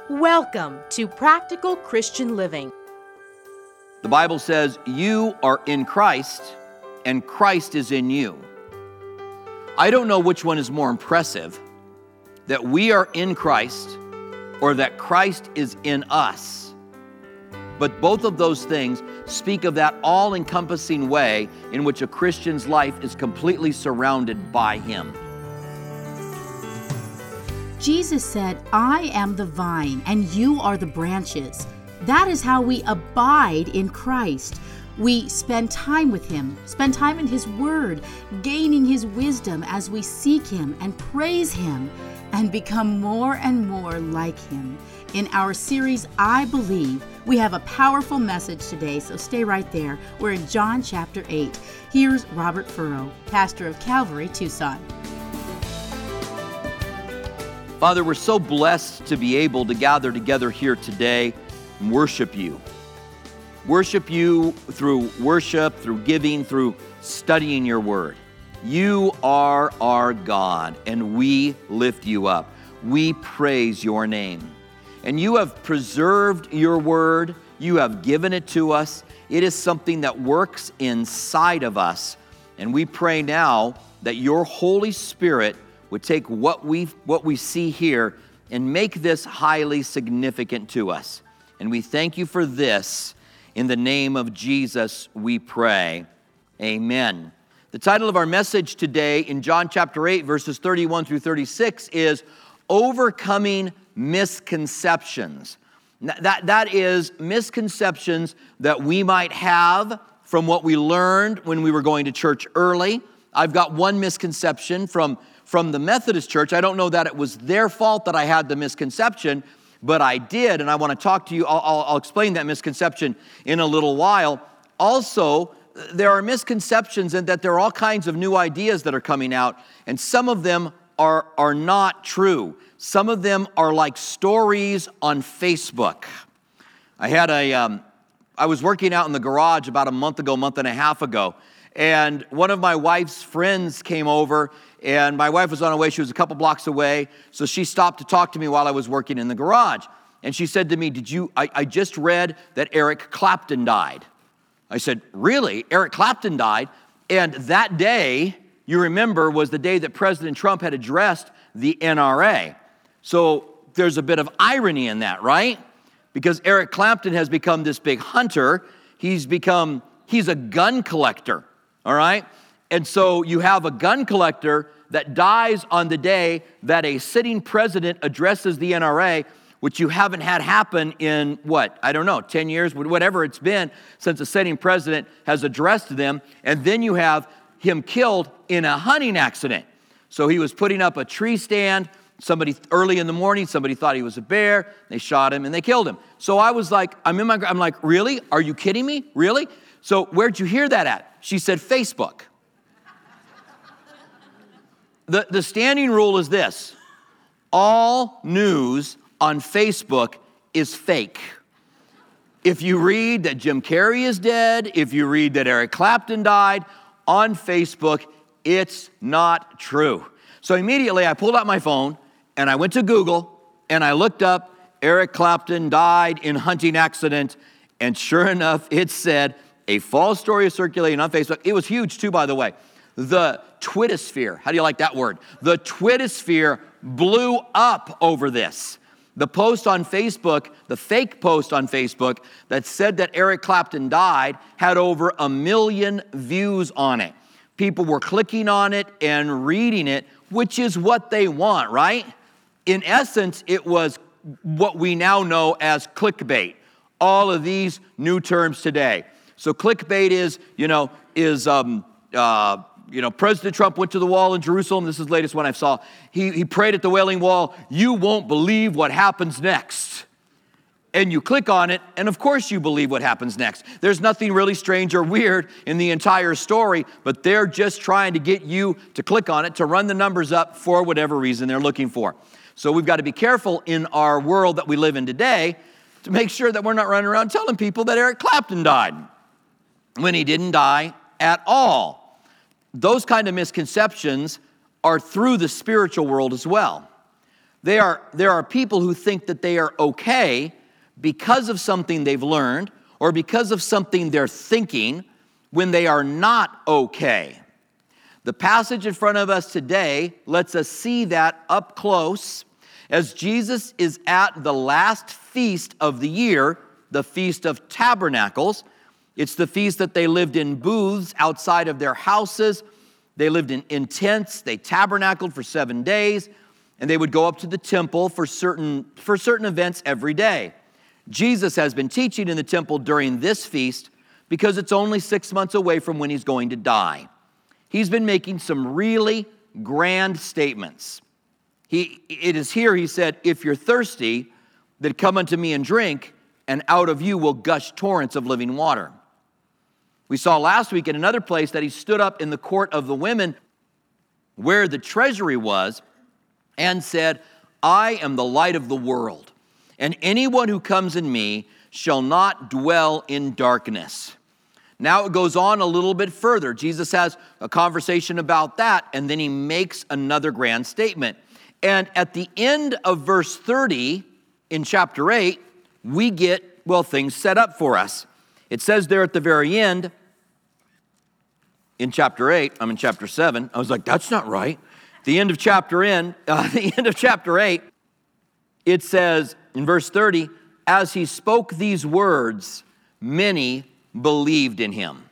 Welcome to Practical Christian Living. The Bible says you are in Christ and Christ is in you. I don't know which one is more impressive, that we are in Christ or that Christ is in us. But both of those things speak of that all-encompassing way in which a Christian's life is completely surrounded by Him. Jesus said, "I am the vine, and you are the branches." That is how we abide in Christ. We spend time with Him, spend time in His Word, gaining His wisdom as we seek Him and praise Him, and become more and more like Him. In our series, I Believe, we have a powerful message today, so stay right there. We're in John chapter 8. Here's Robert Furrow, pastor of Calvary, Tucson. Father, we're so blessed to be able to gather together here today and worship You. Worship You through worship, through giving, through studying Your Word. You are our God, and we lift You up. We praise Your name. And You have preserved Your Word. You have given it to us. It is something that works inside of us. And we pray now that Your Holy Spirit would take what we see here and make this highly significant to us. And we thank You for this. In the name of Jesus, we pray. Amen. The title of our message today in John chapter 8, verses 31 through 36 is Overcoming Misconceptions. That is misconceptions that we might have from what we learned when we were going to church early. I've got one misconception from the Methodist Church. I don't know that it was their fault that I had the misconception, but I did, and I want to talk to you. I'll explain that misconception in a little while. Also, there are misconceptions in that there are all kinds of new ideas that are coming out, and some of them are not true. Some of them are like stories on Facebook. I was working out in the garage about a month and a half ago, and one of my wife's friends came over, and my wife was on her way. She was a couple blocks away, so she stopped to talk to me while I was working in the garage. And she said to me, I just read that Eric Clapton died. I said, really? Eric Clapton died? And that day, you remember, was the day that President Trump had addressed the NRA. So there's a bit of irony in that, right? Because Eric Clapton has become this big hunter. He's a gun collector, all right? And so you have a gun collector that dies on the day that a sitting president addresses the NRA, which you haven't had happen in, 10 years, whatever it's been since a sitting president has addressed them. And then you have him killed in a hunting accident. So he was putting up a tree stand. Early in the morning, somebody thought he was a bear. They shot him and they killed him. So I was like, I'm like, really? Are you kidding me? Really? So where'd you hear that at? She said, Facebook. The standing rule is this: all news on Facebook is fake. If you read that Jim Carrey is dead, if you read that Eric Clapton died, on Facebook, it's not true. So immediately I pulled out my phone and I went to Google and I looked up Eric Clapton died in hunting accident, and sure enough, it said a false story is circulating on Facebook. It was huge too, by the way. The Twittersphere, how do you like that word? The Twittersphere blew up over this. The post on Facebook, the fake post on Facebook that said that Eric Clapton died had over 1 million views on it. People were clicking on it and reading it, which is what they want, right? In essence, it was what we now know as clickbait. All of these new terms today. So clickbait is President Trump went to the wall in Jerusalem. This is the latest one I saw. He prayed at the Wailing Wall. You won't believe what happens next. And you click on it, and of course you believe what happens next. There's nothing really strange or weird in the entire story, but they're just trying to get you to click on it, to run the numbers up for whatever reason they're looking for. So we've got to be careful in our world that we live in today to make sure that we're not running around telling people that Eric Clapton died when he didn't die at all. Those kind of misconceptions are through the spiritual world as well. There are people who think that they are okay because of something they've learned or because of something they're thinking when they are not okay. The passage in front of us today lets us see that up close as Jesus is at the last feast of the year, the Feast of Tabernacles. It's the feast that they lived in booths outside of their houses. They lived in tents. They tabernacled for 7 days, and they would go up to the temple for certain events every day. Jesus has been teaching in the temple during this feast because it's only 6 months away from when he's going to die. He's been making some really grand statements. It is here he said, "If you're thirsty, then come unto me and drink, and out of you will gush torrents of living water." We saw last week in another place that he stood up in the court of the women where the treasury was and said, "I am the light of the world, and anyone who comes in me shall not dwell in darkness." Now it goes on a little bit further. Jesus has a conversation about that, and then he makes another grand statement. And at the end of verse 30 in chapter 8, we get, things set up for us. It says there at the very end, in chapter 8, I'm in chapter 7. I was like, that's not right. The end of chapter 8, it says in verse 30, "As he spoke these words, many believed in him."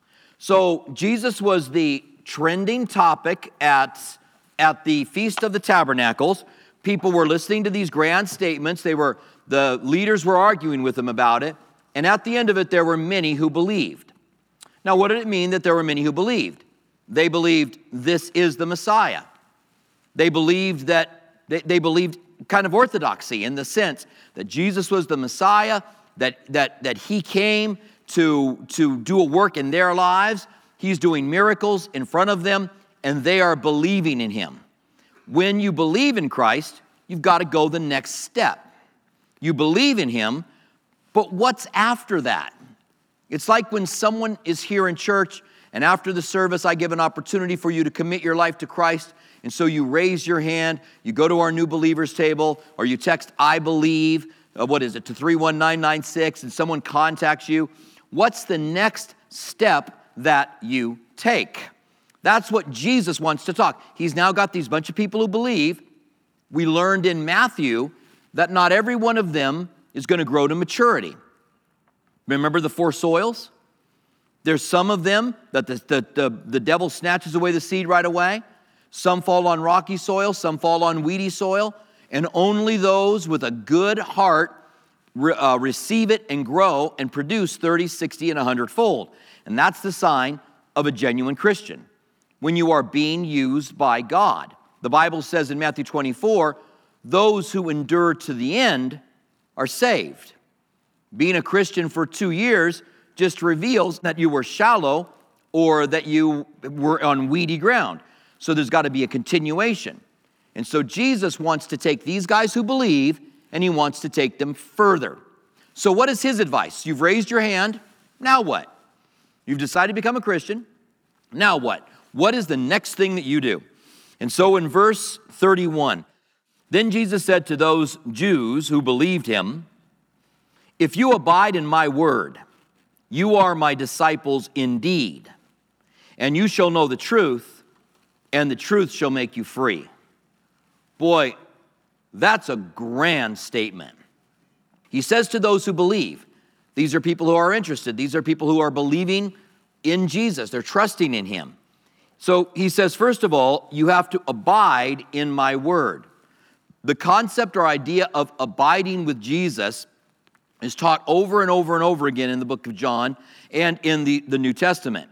So Jesus was the trending topic at the Feast of the Tabernacles. People were listening to these grand statements. The leaders were arguing with him about it. And at the end of it, there were many who believed. Now, what did it mean that there were many who believed? They believed this is the Messiah. They believed they believed kind of orthodoxy in the sense that Jesus was the Messiah, that he came to do a work in their lives. He's doing miracles in front of them, and they are believing in him. When you believe in Christ, you've got to go the next step. You believe in him, but what's after that? It's like when someone is here in church, and after the service, I give an opportunity for you to commit your life to Christ, and so you raise your hand, you go to our new believers table, or you text, "I believe," to 31996, and someone contacts you. What's the next step that you take? That's what Jesus wants to talk. He's now got these bunch of people who believe. We learned in Matthew that not every one of them is going to grow to maturity. Remember the 4 soils? There's some of them that the devil snatches away the seed right away. Some fall on rocky soil, some fall on weedy soil, and only those with a good heart receive it and grow and produce 30, 60, and 100-fold. And that's the sign of a genuine Christian, when you are being used by God. The Bible says in Matthew 24, those who endure to the end are saved. Being a Christian for 2 years just reveals that you were shallow or that you were on weedy ground. So there's got to be a continuation. And so Jesus wants to take these guys who believe and he wants to take them further. So what is his advice? You've raised your hand. Now what? You've decided to become a Christian. Now what? What is the next thing that you do? And so in verse 31, then Jesus said to those Jews who believed him, "If you abide in my word, you are my disciples indeed, and you shall know the truth, and the truth shall make you free." Boy, that's a grand statement. He says to those who believe, these are people who are interested. These are people who are believing in Jesus. They're trusting in him. So he says, first of all, you have to abide in my word. The concept or idea of abiding with Jesus is taught over and over and over again in the book of John and in the New Testament.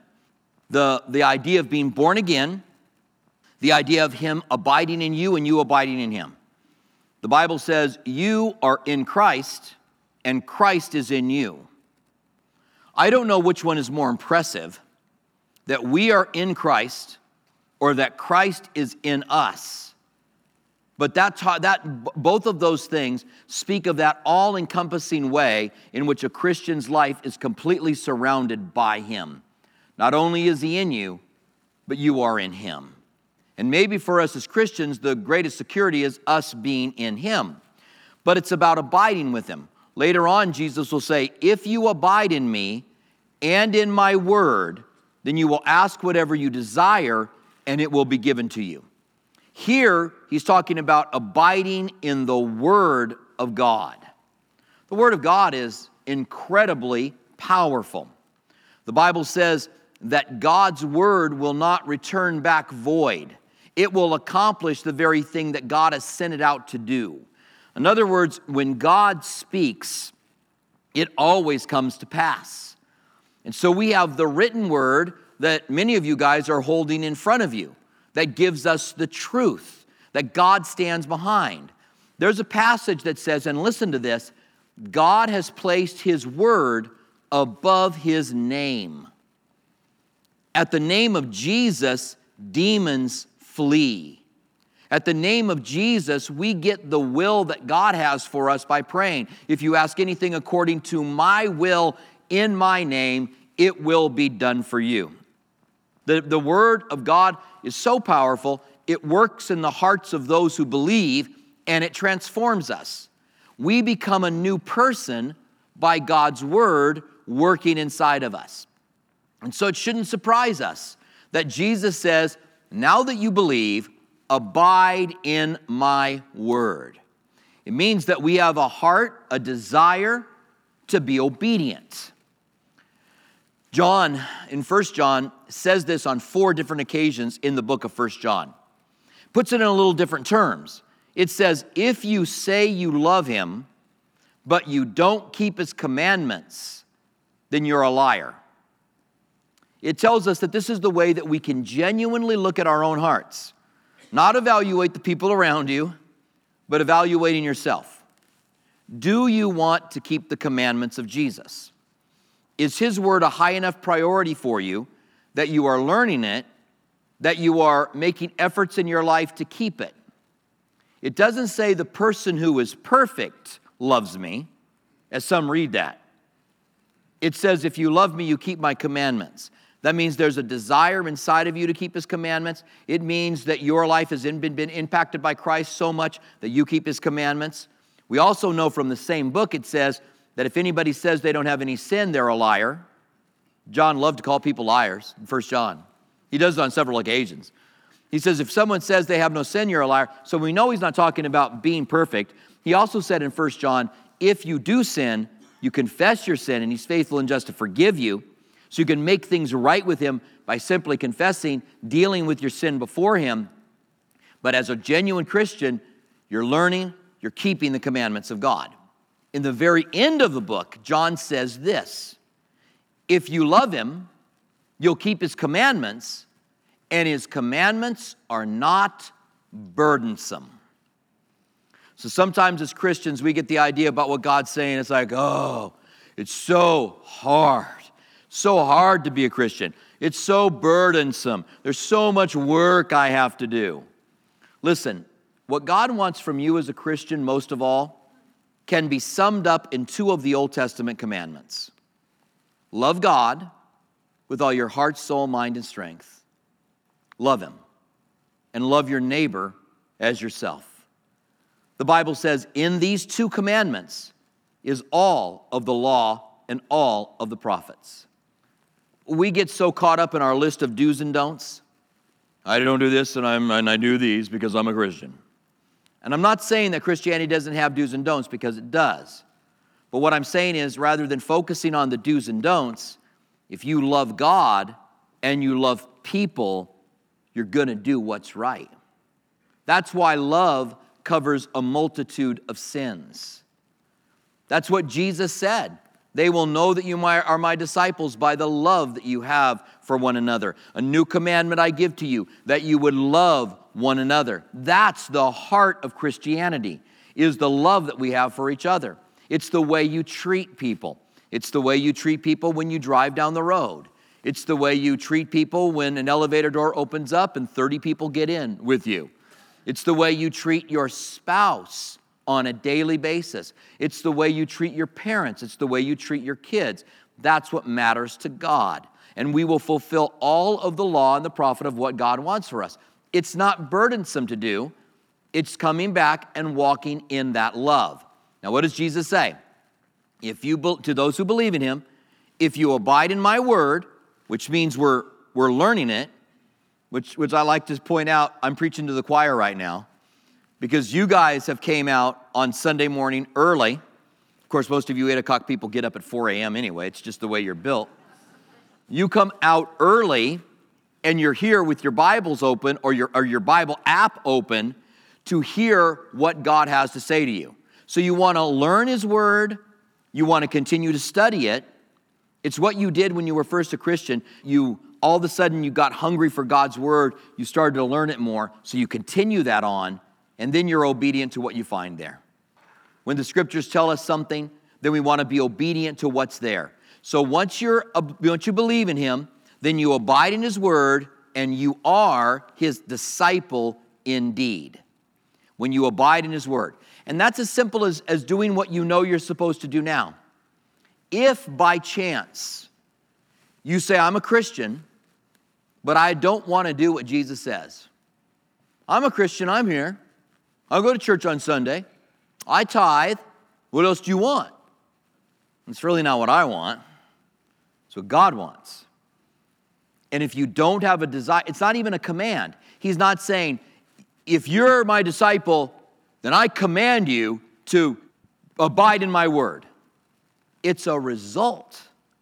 The idea of being born again, the idea of him abiding in you and you abiding in him. The Bible says you are in Christ and Christ is in you. I don't know which one is more impressive, that we are in Christ or that Christ is in us. But both of those things speak of that all-encompassing way in which a Christian's life is completely surrounded by him. Not only is he in you, but you are in him. And maybe for us as Christians, the greatest security is us being in Him. But it's about abiding with Him. Later on, Jesus will say, if you abide in me and in my word, then you will ask whatever you desire, and it will be given to you. Here, he's talking about abiding in the Word of God. The Word of God is incredibly powerful. The Bible says that God's Word will not return back void. It will accomplish the very thing that God has sent it out to do. In other words, when God speaks, it always comes to pass. And so we have the written Word that many of you guys are holding in front of you that gives us the truth that God stands behind. There's a passage that says, and listen to this, God has placed His word above His name. At the name of Jesus, demons flee. At the name of Jesus, we get the will that God has for us by praying. If you ask anything according to my will in my name, it will be done for you. The Word of God is so powerful, it works in the hearts of those who believe, and it transforms us. We become a new person by God's Word working inside of us. And so it shouldn't surprise us that Jesus says, now that you believe, abide in my Word. It means that we have a heart, a desire to be obedient. John, in 1 John, says this on 4 different occasions in the book of 1 John. Puts it in a little different terms. It says, if you say you love Him, but you don't keep His commandments, then you're a liar. It tells us that this is the way that we can genuinely look at our own hearts. Not evaluate the people around you, but evaluating yourself. Do you want to keep the commandments of Jesus? Is His word a high enough priority for you that you are learning it, that you are making efforts in your life to keep it? It doesn't say the person who is perfect loves me, as some read that. It says, if you love me, you keep my commandments. That means there's a desire inside of you to keep His commandments. It means that your life has been impacted by Christ so much that you keep His commandments. We also know from the same book, it says that if anybody says they don't have any sin, they're a liar. John loved to call people liars in 1 John. He does it on several occasions. He says, if someone says they have no sin, you're a liar. So we know he's not talking about being perfect. He also said in 1 John, if you do sin, you confess your sin, and He's faithful and just to forgive you. So you can make things right with Him by simply confessing, dealing with your sin before Him. But as a genuine Christian, you're learning, you're keeping the commandments of God. In the very end of the book, John says this, if you love Him, you'll keep His commandments, and His commandments are not burdensome. So sometimes as Christians, we get the idea about what God's saying. It's like, oh, it's so hard to be a Christian. It's so burdensome. There's so much work I have to do. Listen, what God wants from you as a Christian, most of all, can be summed up in 2 of the Old Testament commandments. Love God with all your heart, soul, mind, and strength. Love Him. And love your neighbor as yourself. The Bible says in these 2 commandments is all of the law and all of the prophets. We get so caught up in our list of do's and don'ts. I don't do this and I do these because I'm a Christian. And I'm not saying that Christianity doesn't have do's and don'ts, because it does. But what I'm saying is, rather than focusing on the do's and don'ts, if you love God and you love people, you're going to do what's right. That's why love covers a multitude of sins. That's what Jesus said. They will know that you are my disciples by the love that you have for one another. A new commandment I give to you, that you would love one another. That's the heart of Christianity, is the love that we have for each other. It's the way you treat people. It's the way you treat people when you drive down the road. It's the way you treat people when an elevator door opens up and 30 people get in with you. It's the way you treat your spouse on a daily basis. It's the way you treat your parents. It's the way you treat your kids. That's what matters to God. And we will fulfill all of the law and the prophet of what God wants for us. It's not burdensome to do. It's coming back and walking in that love. Now, what does Jesus say? To those who believe in him, if you abide in my word, which means we're learning it, which I like to point out, I'm preaching to the choir right now, because you guys have came out on Sunday morning early. Of course, most of you 8 o'clock people get up at 4 a.m. anyway. It's just the way you're built. You come out early, and you're here with your Bibles open or your Bible app open to hear what God has to say to you. So you want to learn his word. You want to continue to study it. It's what you did when you were first a Christian. All of a sudden, you got hungry for God's word. You started to learn it more. So you continue that on, and then you're obedient to what you find there. When the scriptures tell us something, then we want to be obedient to what's there. So once you believe in him, then you abide in his word, and you are his disciple indeed. When you abide in his word. And that's as simple as doing what you know you're supposed to do now. If by chance you say, I'm a Christian, but I don't want to do what Jesus says. I'm a Christian, I'm here. I'll go to church on Sunday. I tithe. What else do you want? It's really not what I want. It's what God wants. And if you don't have a desire, it's not even a command. He's not saying, if you're my disciple, then I command you to abide in my word. It's a result.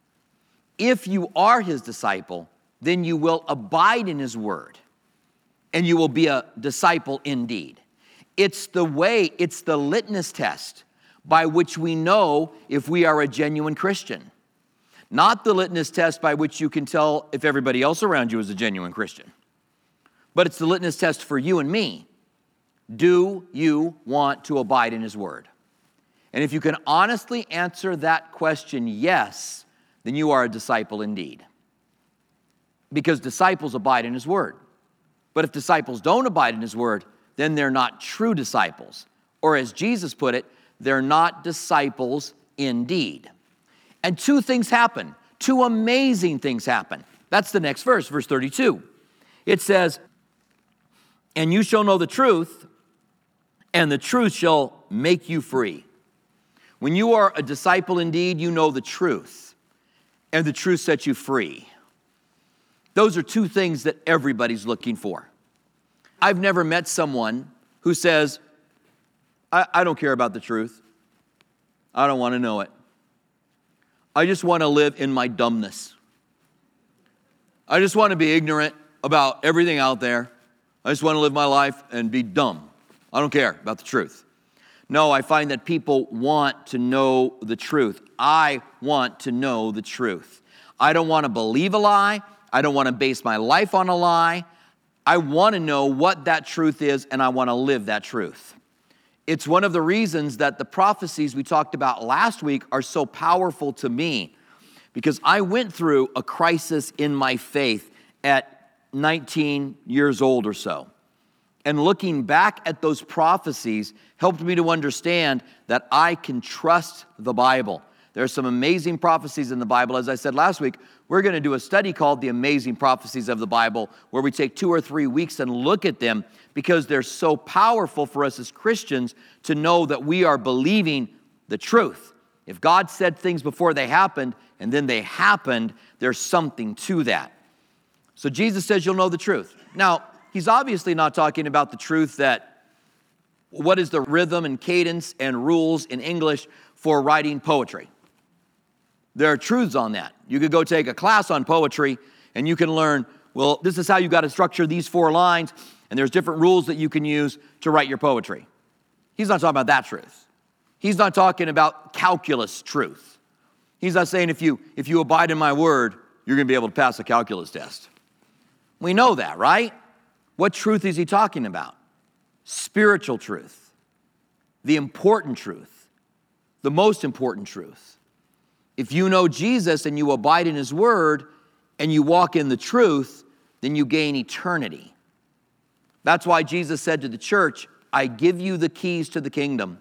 If you are his disciple, then you will abide in his word, and you will be a disciple indeed. It's the litmus test by which we know if we are a genuine Christian. Not the litmus test by which you can tell if everybody else around you is a genuine Christian. But it's the litmus test for you and me. Do you want to abide in his word? And if you can honestly answer that question, yes, then you are a disciple indeed. Because disciples abide in his word. But if disciples don't abide in his word, then they're not true disciples. Or as Jesus put it, they're not disciples indeed. And 2 things happen. 2 amazing things happen. That's the next verse, verse 32. It says, and you shall know the truth, and the truth shall make you free. When you are a disciple indeed, you know the truth, and the truth sets you free. Those are 2 things that everybody's looking for. I've never met someone who says, I don't care about the truth. I don't want to know it. I just want to live in my dumbness. I just want to be ignorant about everything out there. I just want to live my life and be dumb. I don't care about the truth. No, I find that people want to know the truth. I want to know the truth. I don't want to believe a lie. I don't want to base my life on a lie. I want to know what that truth is, and I want to live that truth. It's one of the reasons that the prophecies we talked about last week are so powerful to me, because I went through a crisis in my faith at 19 years old or so. And looking back at those prophecies helped me to understand that I can trust the Bible. There are some amazing prophecies in the Bible. As I said last week, we're going to do a study called The Amazing Prophecies of the Bible, where we take 2 or 3 weeks and look at them because they're so powerful for us as Christians to know that we are believing the truth. If God said things before they happened and then they happened, there's something to that. So Jesus says you'll know the truth. Now, he's obviously not talking about the truth that what is the rhythm and cadence and rules in English for writing poetry. There are truths on that. You could go take a class on poetry and you can learn, well, this is how you got to structure these 4 lines, and there's different rules that you can use to write your poetry. He's not talking about that truth. He's not talking about calculus truth. He's not saying if you abide in my word, you're going to be able to pass a calculus test. We know that, right? What truth is he talking about? Spiritual truth. The important truth. The most important truth. If you know Jesus and you abide in his word and you walk in the truth, then you gain eternity. That's why Jesus said to the church, I give you the keys to the kingdom.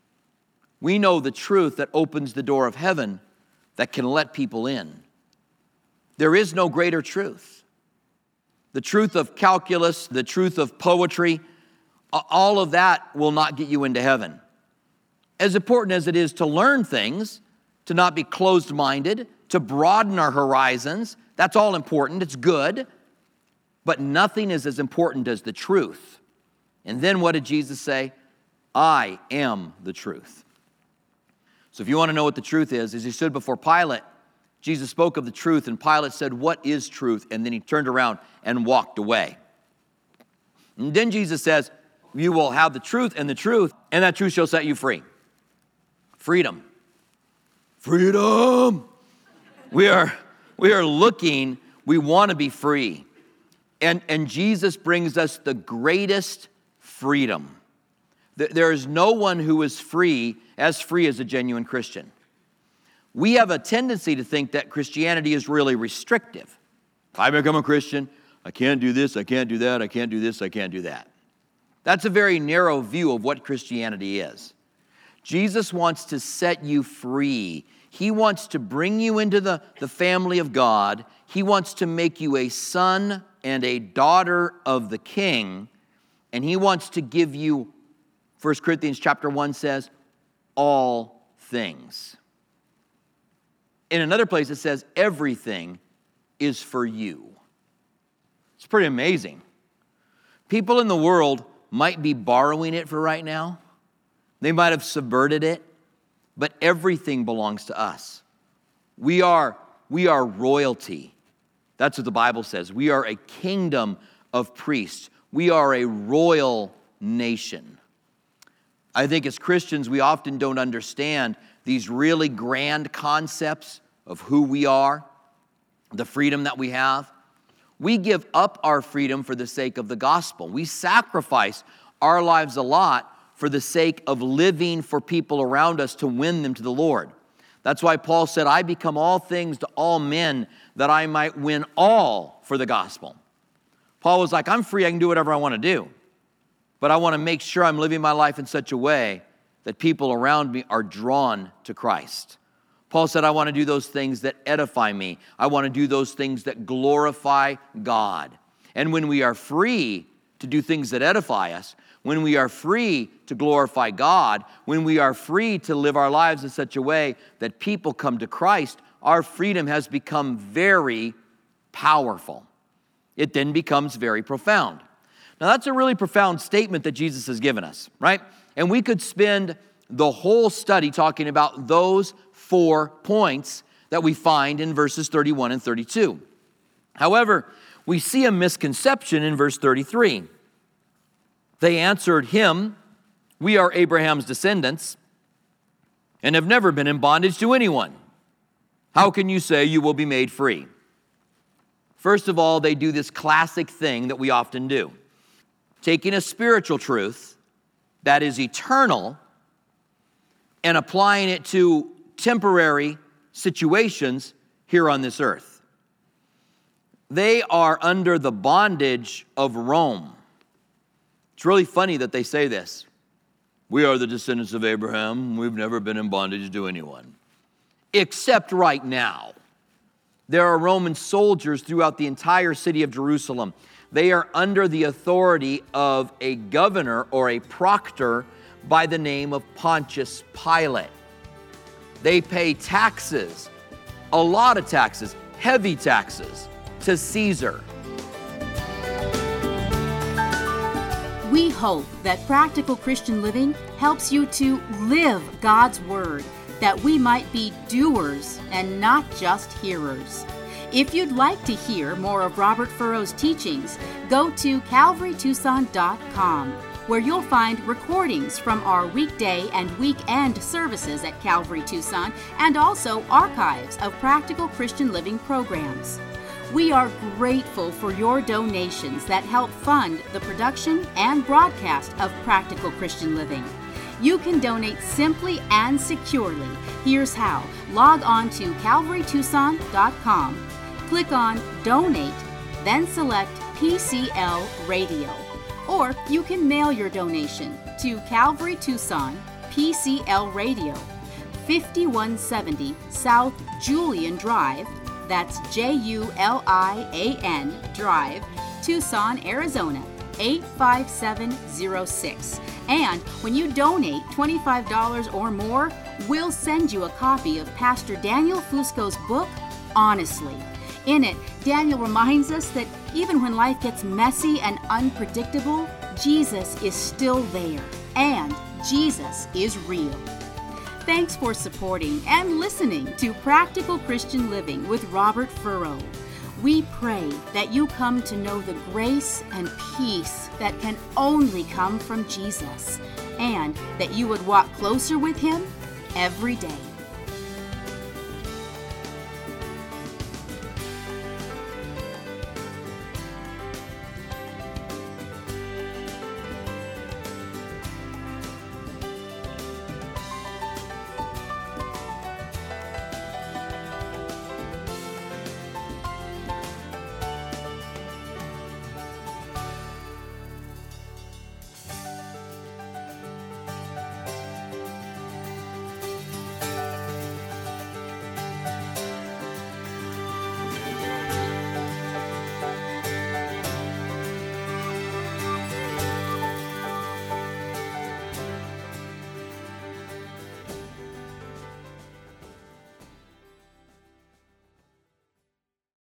We know the truth that opens the door of heaven that can let people in. There is no greater truth. the truth of calculus, the truth of poetry, all of that will not get you into heaven. As important as it is to learn things, to not be closed-minded, to broaden our horizons, that's all important, it's good, but nothing is as important as the truth. And then what did Jesus say? I am the truth. So if you want to know what the truth is, as he stood before Pilate, Jesus spoke of the truth, and Pilate said, what is truth? And then he turned around and walked away. And then Jesus says, you will have the truth, and that truth shall set you free. Freedom. Freedom. We are looking, we want to be free. And Jesus brings us the greatest freedom. There is no one who is free as a genuine Christian. We have a tendency to think that Christianity is really restrictive. If I become a Christian, I can't do this, I can't do that, I can't do this, I can't do that. That's a very narrow view of what Christianity is. Jesus wants to set you free. He wants to bring you into the family of God. He wants to make you a son and a daughter of the King. And he wants to give you, 1 Corinthians chapter 1 says, all things. In another place it says, everything is for you. It's pretty amazing. People in the world might be borrowing it for right now. They might have subverted it, but everything belongs to us. We are royalty. That's what the Bible says. We are a kingdom of priests. We are a royal nation. I think as Christians, we often don't understand these really grand concepts of who we are, the freedom that we have. We give up our freedom for the sake of the gospel. We sacrifice our lives a lot for the sake of living for people around us to win them to the Lord. That's why Paul said, I become all things to all men that I might win all for the gospel. Paul was like, I'm free, I can do whatever I want to do. But I want to make sure I'm living my life in such a way that people around me are drawn to Christ. Paul said, I want to do those things that edify me. I want to do those things that glorify God. And when we are free to do things that edify us, when we are free to glorify God, when we are free to live our lives in such a way that people come to Christ, our freedom has become very powerful. It then becomes very profound. Now, that's a really profound statement that Jesus has given us, right? And we could spend the whole study talking about those 4 points that we find in verses 31 and 32. However, we see a misconception in verse 33. They answered him, we are Abraham's descendants and have never been in bondage to anyone. How can you say you will be made free? First of all, they do this classic thing that we often do. Taking a spiritual truth that is eternal and applying it to temporary situations here on this earth. They are under the bondage of Rome. It's really funny that they say this. We are the descendants of Abraham. We've never been in bondage to anyone. Except right now. There are Roman soldiers throughout the entire city of Jerusalem. They are under the authority of a governor or a proctor by the name of Pontius Pilate. They pay taxes, a lot of taxes, heavy taxes, to Caesar. We hope that Practical Christian Living helps you to live God's Word, that we might be doers and not just hearers. If you'd like to hear more of Robert Furrow's teachings, go to calvarytucson.com, where you'll find recordings from our weekday and weekend services at Calvary Tucson, and also archives of Practical Christian Living programs. We are grateful for your donations that help fund the production and broadcast of Practical Christian Living. You can donate simply and securely. Here's how. Log on to calvarytucson.com. Click on Donate, then select PCL Radio. Or you can mail your donation to Calvary Tucson, PCL Radio, 5170 South Julian Drive, that's Julian Drive, Tucson, Arizona, 85706. And when you donate $25 or more, we'll send you a copy of Pastor Daniel Fusco's book, Honestly. In it, Daniel reminds us that even when life gets messy and unpredictable, Jesus is still there, and Jesus is real. Thanks for supporting and listening to Practical Christian Living with Robert Furrow. We pray that you come to know the grace and peace that can only come from Jesus, and that you would walk closer with Him every day.